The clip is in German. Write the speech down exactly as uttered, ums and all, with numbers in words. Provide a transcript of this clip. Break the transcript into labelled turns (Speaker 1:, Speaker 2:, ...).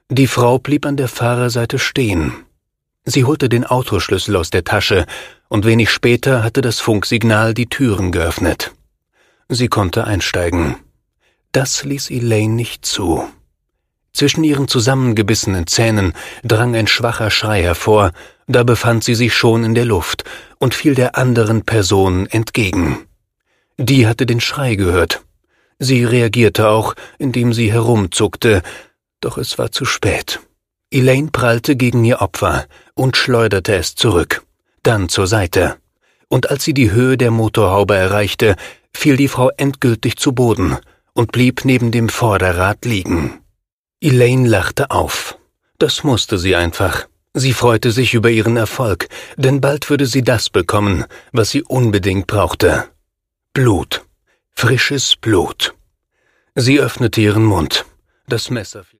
Speaker 1: Die Frau blieb an der Fahrerseite stehen. Sie holte den Autoschlüssel aus der Tasche, und wenig später hatte das Funksignal die Türen geöffnet. Sie konnte einsteigen. Das ließ Elaine nicht zu. Zwischen ihren zusammengebissenen Zähnen drang ein schwacher Schrei hervor, da befand sie sich schon in der Luft und fiel der anderen Person entgegen. Die hatte den Schrei gehört. Sie reagierte auch, indem sie herumzuckte, doch es war zu spät. Elaine prallte gegen ihr Opfer und schleuderte es zurück, dann zur Seite. Und als sie die Höhe der Motorhaube erreichte, fiel die Frau endgültig zu Boden und blieb neben dem Vorderrad liegen. Elaine lachte auf. Das musste sie einfach. Sie freute sich über ihren Erfolg, denn bald würde sie das bekommen, was sie unbedingt brauchte. Blut. Frisches Blut. Sie öffnete ihren Mund. Das Messer fiel